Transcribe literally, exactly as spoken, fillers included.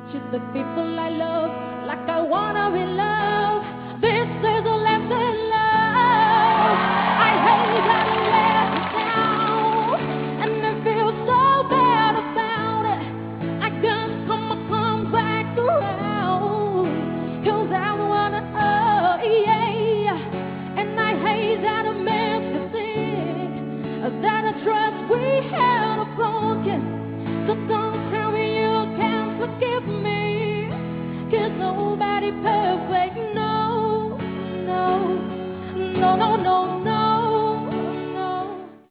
Should the people I love like I wanna be loved.